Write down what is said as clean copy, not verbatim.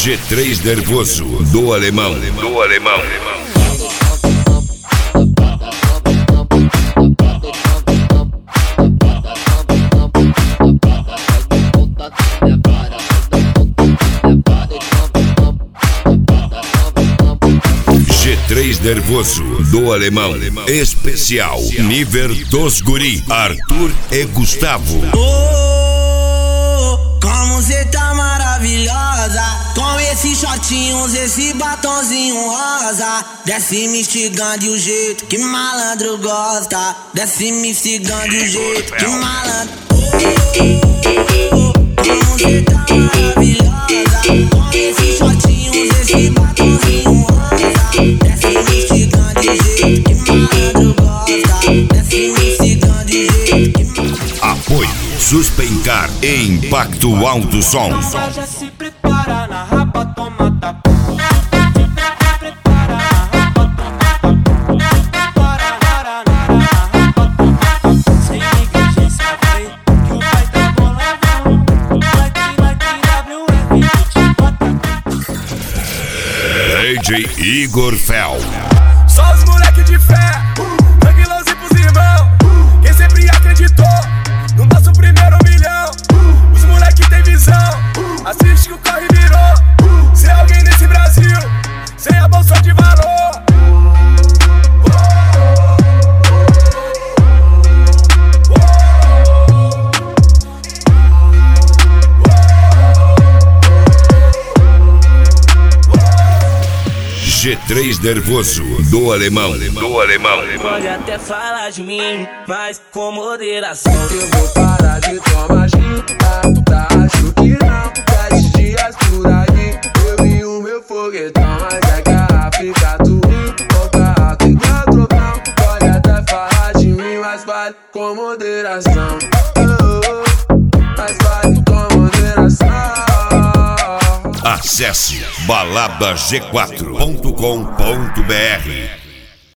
G3 nervoso do alemão. G3 nervoso do alemão. Especial nível dos guri, Arthur e Gustavo. Como cê tá maravilhosa, com esses shortinhos, esse batonzinho rosa. Desce me instigando de um jeito que malandro gosta. Desce me instigando de um jeito que malandro. Como cê tá maravilhosa, com esses shortinhos, esse batonzinho rosa. Desce me instigando de um jeito que malandro gosta. Desce me instigando de um jeito que malandro. Apoio Suspencar e Impacto Alto Som. Já se prepara na rapa, toma tapa. Sem negligência vai, que o pai tá boladão. Like WF te bota. DJ Igor Fel. Só os moleque de fé, tranquilãozinho pros irmãos. Quem sempre acreditou no nosso primeiro milhão. Os moleque tem visão, assiste que o corre virou. Se alguém nesse Brasil, sem a bolsa de valor. G3 nervoso do alemão. Pode até falar de mim, mas com moderação. Eu vou parar de tomar gin, tá? Acho que não, 10 dias por aí. Eu e o meu foguetão, mas é que a África tu boca alto igual trovão. Pode até falar de mim, mas vale com moderação. Mas vale com moderação. Acesse baladag4.com.br.